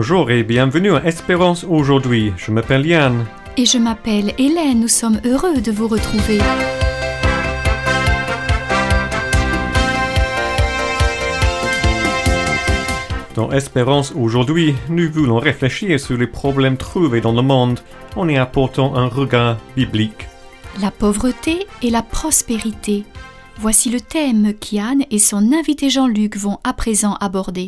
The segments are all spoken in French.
Bonjour et bienvenue à Espérance aujourd'hui. Je m'appelle Yann. Et je m'appelle Hélène, nous sommes heureux de vous retrouver. Dans Espérance aujourd'hui, nous voulons réfléchir sur les problèmes trouvés dans le monde en y apportant un regard biblique. La pauvreté et la prospérité. Voici le thème qu'Yann et son invité Jean-Luc vont à présent aborder.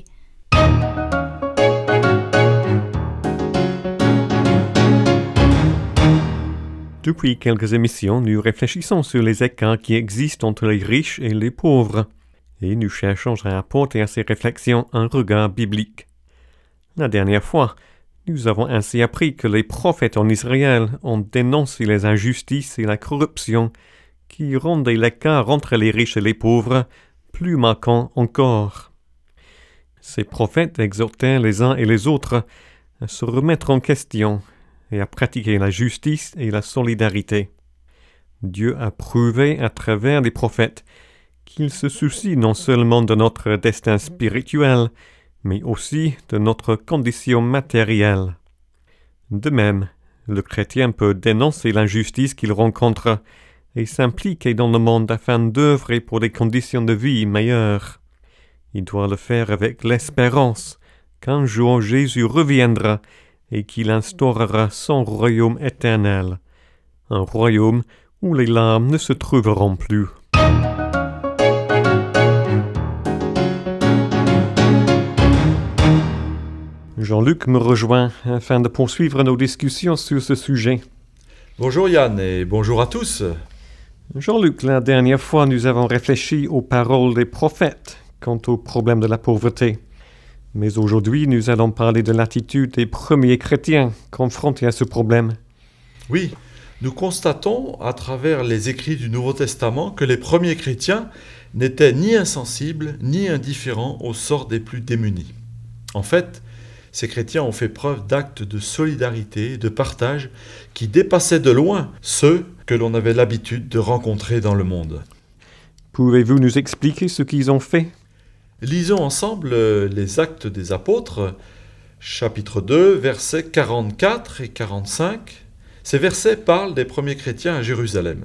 Depuis quelques émissions, nous réfléchissons sur les écarts qui existent entre les riches et les pauvres, et nous cherchons à apporter à ces réflexions un regard biblique. La dernière fois, nous avons ainsi appris que les prophètes en Israël ont dénoncé les injustices et la corruption qui rendaient l'écart entre les riches et les pauvres plus marquant encore. Ces prophètes exhortaient les uns et les autres à se remettre en question et à pratiquer la justice et la solidarité. Dieu a prouvé à travers les prophètes qu'il se soucie non seulement de notre destin spirituel, mais aussi de notre condition matérielle. De même, le chrétien peut dénoncer l'injustice qu'il rencontre et s'impliquer dans le monde afin d'œuvrer pour des conditions de vie meilleures. Il doit le faire avec l'espérance qu'un jour Jésus reviendra et qu'il instaurera son royaume éternel, un royaume où les larmes ne se trouveront plus. Jean-Luc me rejoint afin de poursuivre nos discussions sur ce sujet. Bonjour Yann et bonjour à tous. Jean-Luc, la dernière fois nous avons réfléchi aux paroles des prophètes quant au problème de la pauvreté. Mais aujourd'hui, nous allons parler de l'attitude des premiers chrétiens confrontés à ce problème. Oui, nous constatons à travers les écrits du Nouveau Testament que les premiers chrétiens n'étaient ni insensibles ni indifférents au sort des plus démunis. En fait, ces chrétiens ont fait preuve d'actes de solidarité et de partage qui dépassaient de loin ceux que l'on avait l'habitude de rencontrer dans le monde. Pouvez-vous nous expliquer ce qu'ils ont fait ? Lisons ensemble les Actes des Apôtres, chapitre 2, versets 44 et 45. Ces versets parlent des premiers chrétiens à Jérusalem.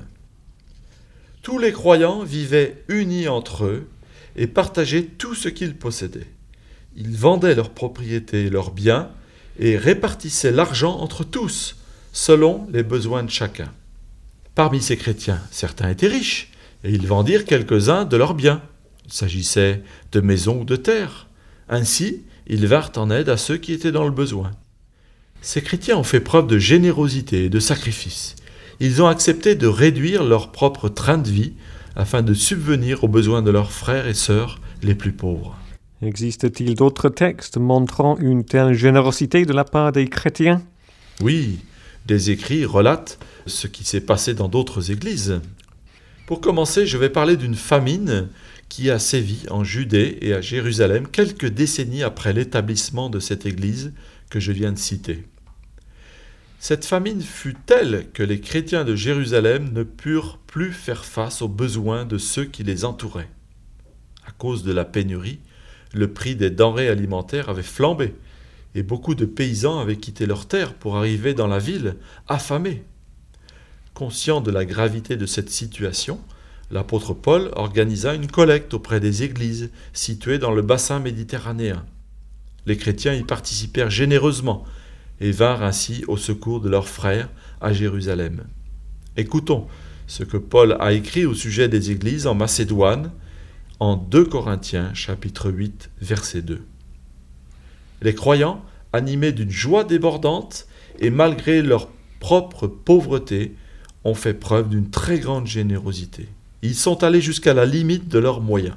Tous les croyants vivaient unis entre eux et partageaient tout ce qu'ils possédaient. Ils vendaient leurs propriétés et leurs biens et répartissaient l'argent entre tous, selon les besoins de chacun. Parmi ces chrétiens, certains étaient riches et ils vendirent quelques-uns de leurs biens. Il s'agissait de maisons ou de terres. Ainsi, ils vinrent en aide à ceux qui étaient dans le besoin. Ces chrétiens ont fait preuve de générosité et de sacrifice. Ils ont accepté de réduire leur propre train de vie afin de subvenir aux besoins de leurs frères et sœurs les plus pauvres. Existe-t-il d'autres textes montrant une telle générosité de la part des chrétiens ? Oui, des écrits relatent ce qui s'est passé dans d'autres églises. Pour commencer, je vais parler d'une famine qui a sévi en Judée et à Jérusalem quelques décennies après l'établissement de cette église que je viens de citer. Cette famine fut telle que les chrétiens de Jérusalem ne purent plus faire face aux besoins de ceux qui les entouraient. À cause de la pénurie, le prix des denrées alimentaires avait flambé et beaucoup de paysans avaient quitté leurs terres pour arriver dans la ville affamés. Conscient de la gravité de cette situation, l'apôtre Paul organisa une collecte auprès des églises situées dans le bassin méditerranéen. Les chrétiens y participèrent généreusement et vinrent ainsi au secours de leurs frères à Jérusalem. Écoutons ce que Paul a écrit au sujet des églises en Macédoine en 2 Corinthiens chapitre 8 verset 2. Les croyants, animés d'une joie débordante et malgré leur propre pauvreté, ont fait preuve d'une très grande générosité. Ils sont allés jusqu'à la limite de leurs moyens.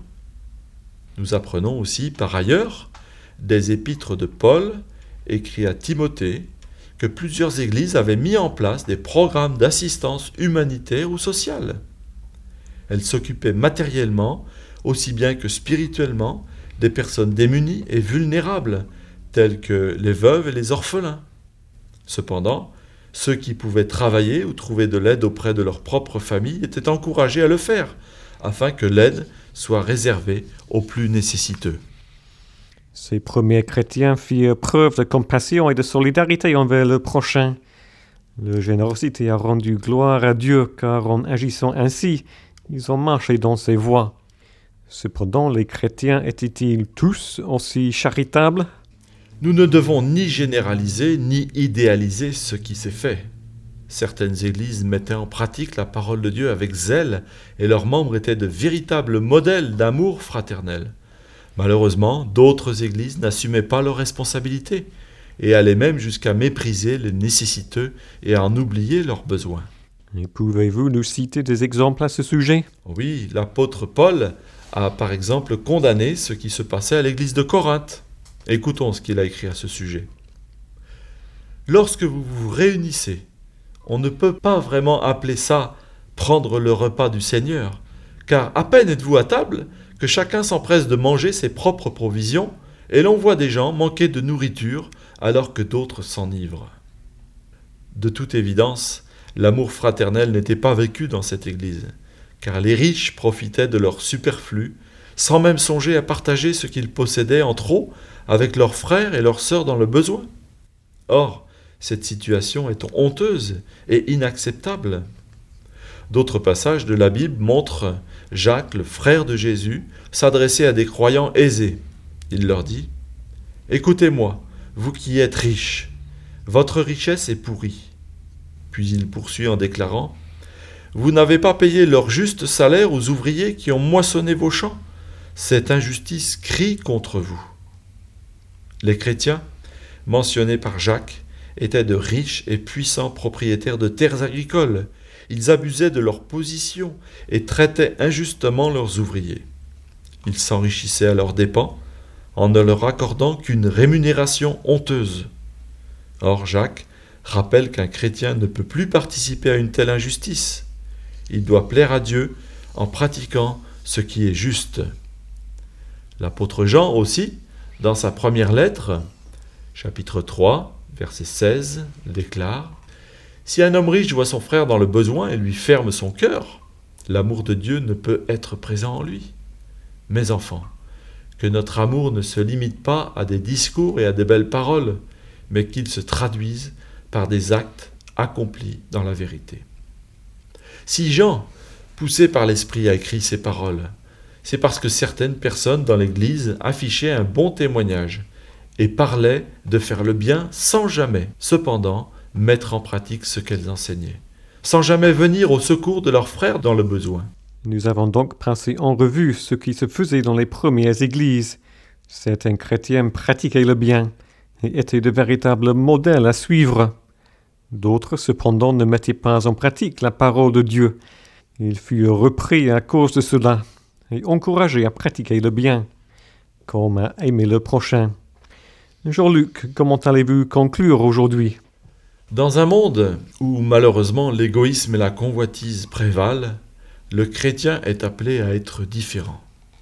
Nous apprenons aussi, par ailleurs, des épîtres de Paul, écrits à Timothée, que plusieurs églises avaient mis en place des programmes d'assistance humanitaire ou sociale. Elles s'occupaient matériellement, aussi bien que spirituellement, des personnes démunies et vulnérables, telles que les veuves et les orphelins. Cependant, ceux qui pouvaient travailler ou trouver de l'aide auprès de leur propre famille étaient encouragés à le faire, afin que l'aide soit réservée aux plus nécessiteux. Ces premiers chrétiens firent preuve de compassion et de solidarité envers le prochain. Leur générosité a rendu gloire à Dieu, car en agissant ainsi, ils ont marché dans ses voies. Cependant, les chrétiens étaient-ils tous aussi charitables ? Nous ne devons ni généraliser ni idéaliser ce qui s'est fait. Certaines églises mettaient en pratique la parole de Dieu avec zèle et leurs membres étaient de véritables modèles d'amour fraternel. Malheureusement, d'autres églises n'assumaient pas leurs responsabilités et allaient même jusqu'à mépriser les nécessiteux et à en oublier leurs besoins. Et pouvez-vous nous citer des exemples à ce sujet ? Oui, l'apôtre Paul a par exemple condamné ce qui se passait à l'église de Corinthe. Écoutons ce qu'il a écrit à ce sujet. « Lorsque vous vous réunissez, on ne peut pas vraiment appeler ça « prendre le repas du Seigneur », car à peine êtes-vous à table que chacun s'empresse de manger ses propres provisions et l'on voit des gens manquer de nourriture alors que d'autres s'enivrent. » De toute évidence, l'amour fraternel n'était pas vécu dans cette église, car les riches profitaient de leur superflu, sans même songer à partager ce qu'ils possédaient en trop avec leurs frères et leurs sœurs dans le besoin. Or, cette situation est honteuse et inacceptable. D'autres passages de la Bible montrent Jacques, le frère de Jésus, s'adresser à des croyants aisés. Il leur dit « Écoutez-moi, vous qui êtes riches, votre richesse est pourrie. » Puis il poursuit en déclarant « Vous n'avez pas payé leur juste salaire aux ouvriers qui ont moissonné vos champs. Cette injustice crie contre vous. » Les chrétiens, mentionnés par Jacques, étaient de riches et puissants propriétaires de terres agricoles. Ils abusaient de leur position et traitaient injustement leurs ouvriers. Ils s'enrichissaient à leurs dépens en ne leur accordant qu'une rémunération honteuse. Or Jacques rappelle qu'un chrétien ne peut plus participer à une telle injustice. Il doit plaire à Dieu en pratiquant ce qui est juste. L'apôtre Jean aussi, dans sa première lettre, chapitre 3, verset 16, déclare « Si un homme riche voit son frère dans le besoin et lui ferme son cœur, l'amour de Dieu ne peut être présent en lui. Mes enfants, que notre amour ne se limite pas à des discours et à des belles paroles, mais qu'il se traduise par des actes accomplis dans la vérité. » Si Jean, poussé par l'Esprit, a écrit ces paroles, c'est parce que certaines personnes dans l'Église affichaient un bon témoignage et parlaient de faire le bien sans jamais, cependant, mettre en pratique ce qu'elles enseignaient, sans jamais venir au secours de leurs frères dans le besoin. Nous avons donc passé en revue ce qui se faisait dans les premières églises. Certains chrétiens pratiquaient le bien et étaient de véritables modèles à suivre. D'autres, cependant, ne mettaient pas en pratique la parole de Dieu. Ils furent repris à cause de cela et encouragés à pratiquer le bien, comme à aimer le prochain. Jean-Luc, comment allez-vous conclure aujourd'hui ? Dans un monde où malheureusement l'égoïsme et la convoitise prévalent, le chrétien est appelé à être différent.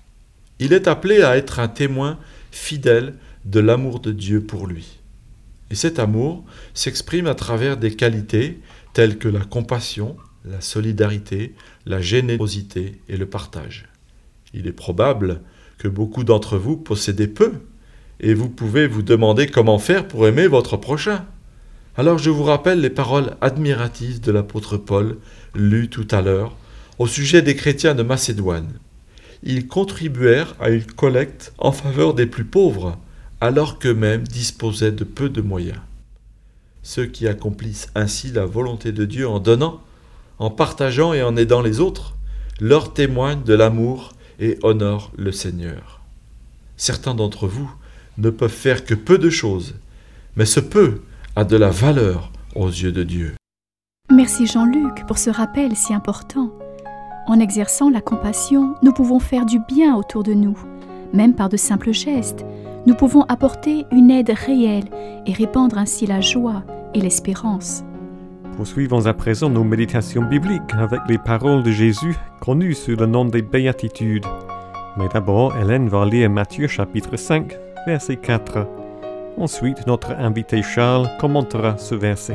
Il est appelé à être un témoin fidèle de l'amour de Dieu pour lui. Et cet amour s'exprime à travers des qualités telles que la compassion, la solidarité, la générosité et le partage. Il est probable que beaucoup d'entre vous possédez peu, et vous pouvez vous demander comment faire pour aimer votre prochain. Alors je vous rappelle les paroles admiratives de l'apôtre Paul, lues tout à l'heure, au sujet des chrétiens de Macédoine. Ils contribuèrent à une collecte en faveur des plus pauvres, alors qu'eux-mêmes disposaient de peu de moyens. Ceux qui accomplissent ainsi la volonté de Dieu en donnant, en partageant et en aidant les autres, leur témoignent de l'amour et honorent le Seigneur. Certains d'entre vous ne peuvent faire que peu de choses, mais ce peu a de la valeur aux yeux de Dieu. Merci Jean-Luc pour ce rappel si important. En exerçant la compassion, nous pouvons faire du bien autour de nous, même par de simples gestes. Nous pouvons apporter une aide réelle et répandre ainsi la joie et l'espérance. Poursuivons à présent nos méditations bibliques avec les paroles de Jésus connues sous le nom des béatitudes. Mais d'abord, Hélène va lire Matthieu chapitre 5, verset 4. Ensuite, notre invité Charles commentera ce verset.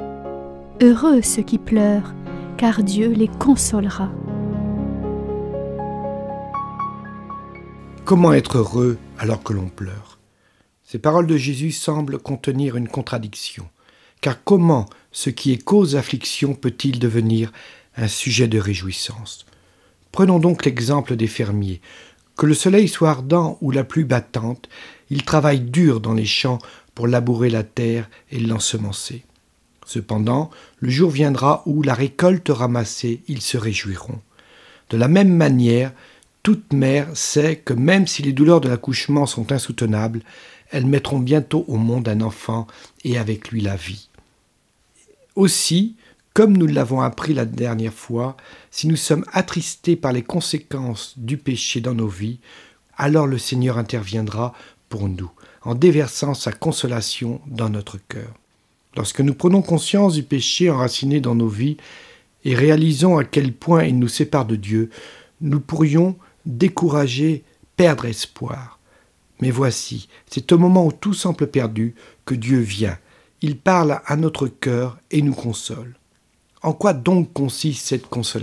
Heureux ceux qui pleurent, car Dieu les consolera. Comment être heureux alors que l'on pleure ? Ces paroles de Jésus semblent contenir une contradiction. Car comment ce qui est cause d'affliction peut-il devenir un sujet de réjouissance ? Prenons donc l'exemple des fermiers. Que le soleil soit ardent ou la pluie battante, ils travaillent dur dans les champs pour labourer la terre et l'ensemencer. Cependant, le jour viendra où, la récolte ramassée, ils se réjouiront. De la même manière, toute mère sait que même si les douleurs de l'accouchement sont insoutenables, elles mettront bientôt au monde un enfant et avec lui la vie. Aussi, comme nous l'avons appris la dernière fois, si nous sommes attristés par les conséquences du péché dans nos vies, alors le Seigneur interviendra pour nous, en déversant sa consolation dans notre cœur. Lorsque nous prenons conscience du péché enraciné dans nos vies et réalisons à quel point il nous sépare de Dieu, nous pourrions, découragés, perdre espoir. Mais voici, c'est au moment où tout semble perdu que Dieu vient. Il parle à notre cœur et nous console. En quoi donc consiste cette consolation ?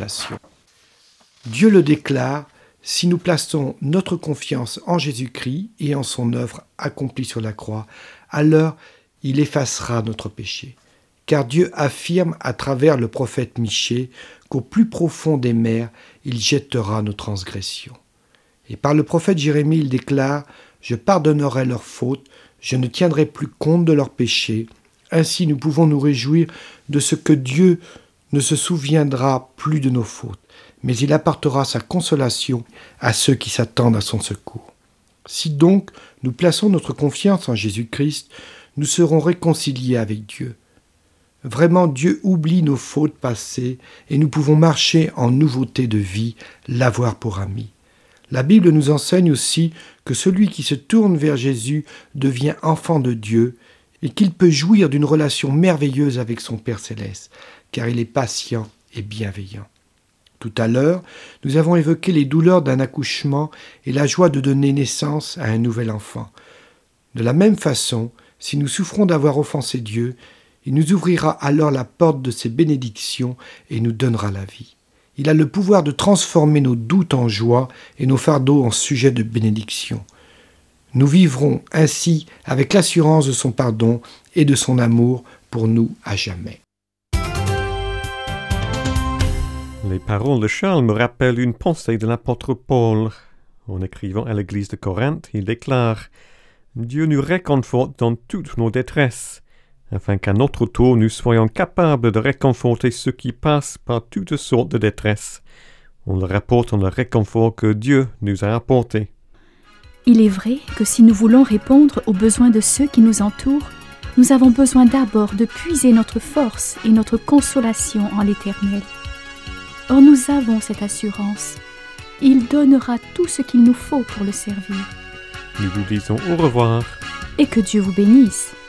Dieu le déclare si nous plaçons notre confiance en Jésus-Christ et en son œuvre accomplie sur la croix, alors il effacera notre péché. Car Dieu affirme à travers le prophète Michée qu'au plus profond des mers, il jettera nos transgressions. Et par le prophète Jérémie, il déclare « Je pardonnerai leurs fautes, je ne tiendrai plus compte de leurs péchés. » Ainsi, nous pouvons nous réjouir de ce que Dieu ne se souviendra plus de nos fautes, mais il apportera sa consolation à ceux qui s'attendent à son secours. Si donc nous plaçons notre confiance en Jésus-Christ, nous serons réconciliés avec Dieu. Vraiment, Dieu oublie nos fautes passées et nous pouvons marcher en nouveauté de vie, l'avoir pour ami. La Bible nous enseigne aussi que celui qui se tourne vers Jésus devient enfant de Dieu et qu'il peut jouir d'une relation merveilleuse avec son Père céleste, car il est patient et bienveillant. Tout à l'heure, nous avons évoqué les douleurs d'un accouchement et la joie de donner naissance à un nouvel enfant. De la même façon, si nous souffrons d'avoir offensé Dieu, il nous ouvrira alors la porte de ses bénédictions et nous donnera la vie. Il a le pouvoir de transformer nos doutes en joie et nos fardeaux en sujets de bénédiction. Nous vivrons ainsi avec l'assurance de son pardon et de son amour pour nous à jamais. Les paroles de Charles me rappellent une pensée de l'apôtre Paul. En écrivant à l'église de Corinthe, il déclare « Dieu nous réconforte dans toutes nos détresses, afin qu'à notre tour nous soyons capables de réconforter ceux qui passent par toutes sortes de détresses. On leur apporte le réconfort que Dieu nous a apporté. » Il est vrai que si nous voulons répondre aux besoins de ceux qui nous entourent, nous avons besoin d'abord de puiser notre force et notre consolation en l'Éternel. Or nous avons cette assurance. Il donnera tout ce qu'il nous faut pour le servir. Nous vous disons au revoir. Et que Dieu vous bénisse.